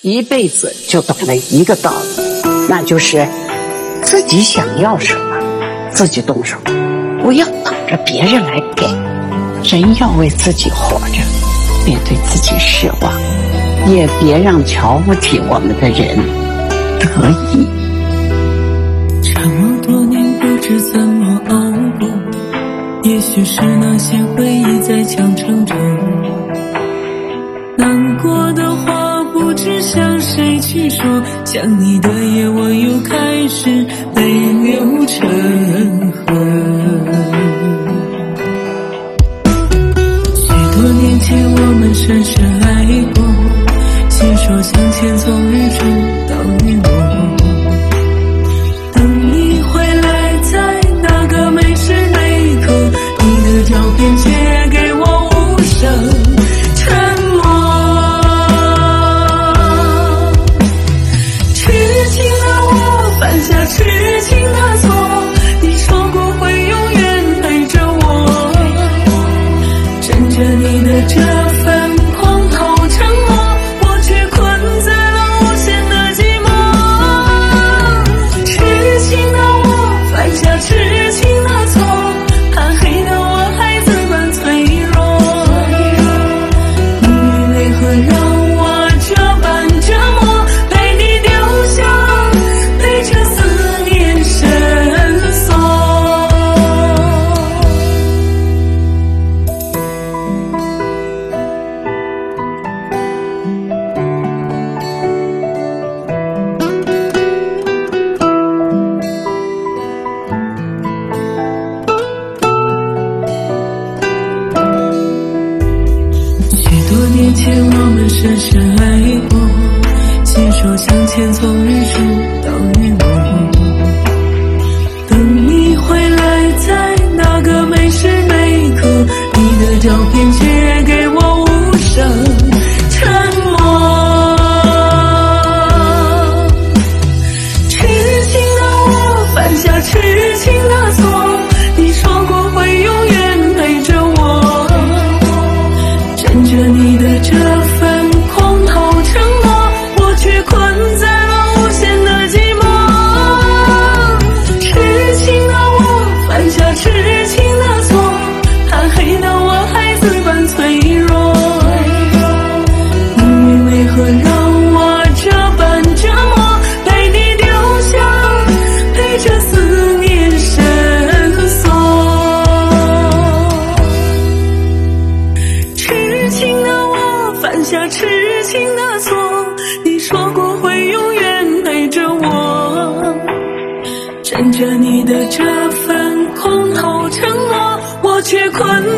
一辈子就懂了一个道理，那就是自己想要什么，自己动手，不要等着别人来给。人要为自己活着，别对自己失望，也别让瞧不起我们的人得意。 这么多年不知怎么熬过，也许是那些回忆在强撑着，难过的话不知向谁去说，想你的夜我又开始泪流成河。许多年前我们深深爱过，携手向前从日出到日落，等你回来在那个每时每刻，你的照片却给我无声沉默。痴情的我犯下痴情的错，你说过会永远陪着我，枕着你的这份狂涛沉默，我却困在了无限的寂寞。痴情的我犯下痴情的错，怕黑的我孩子般脆弱，命运为何让我这般折磨，陪你丢下，陪着思念深锁。许多年前我们深深爱过，携手向前从日出到日落，等你回来在那个每时每刻，你的照片却给我无声沉默。痴情的我犯下痴情的错，你说过会永远陪着我，枕着你的这份狂涛沉默，我却困在了无限的寂寞。痴情的我犯下痴情的错，怕黑的我孩子般脆弱，命运为何让我这般折磨，陪你丢下，陪着思念深锁。痴情的我犯下痴情的错，你说过会永远陪着我，枕着你的这份空头承诺，我却困